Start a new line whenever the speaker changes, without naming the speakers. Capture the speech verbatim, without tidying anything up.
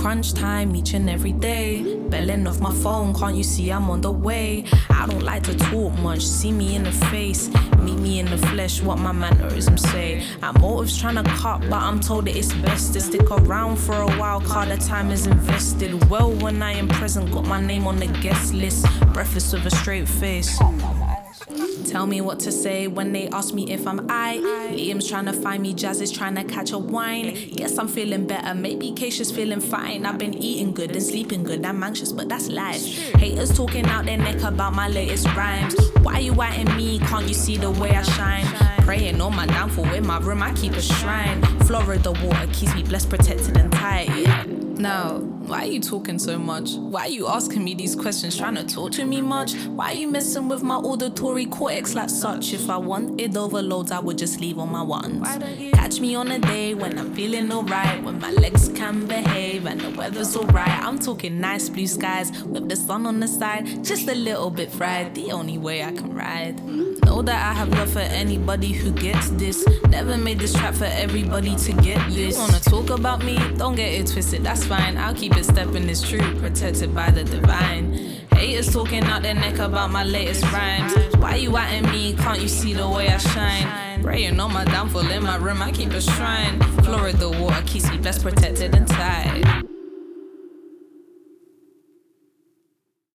crunch time each and every day. Belling off my phone, can't you see I'm on the way? I don't like to talk much, see me in the face. Meet me in the flesh, what my mannerisms say. I'm motives trying to cut, but I'm told that it's best to stick around for a while, cause the time is invested. Well, when I am present, got my name on the guest list. Breakfast with a straight face. Tell me what to say when they ask me if I'm I. Liam's trying to find me, Jazz is trying to catch a wine. Yes, I'm feeling better, maybe Keisha's feeling fine. I've been eating good and sleeping good, I'm anxious, but that's life. Haters talking out their neck about my latest rhymes. Why you writing me, can't you see the way I shine? Praying on my downfall, in my room I keep a shrine. Florida water keeps me blessed, protected and tight, yeah. Now, why are you talking so much? Why are you asking me these questions, trying to torture me much? Why are you messing with my auditory cortex like such? If I wanted overloads, I would just leave on my ones. Catch me on a day when I'm feeling alright, when my legs can behave and the weather's alright. I'm talking nice blue skies with the sun on the side, just a little bit fried, the only way I can ride. Know that I have love for anybody who gets this. Never made this trap for everybody to get this. Wanna talk about me? Don't get it twisted, that's fine. I'll keep it stepping, it's true, protected by the divine. Haters talking out their neck about my latest rhymes. Why you at me? Can't you see the way I shine? Praying on my downfall, in my room I keep a shrine. Florida water keeps me blessed, protected and tight.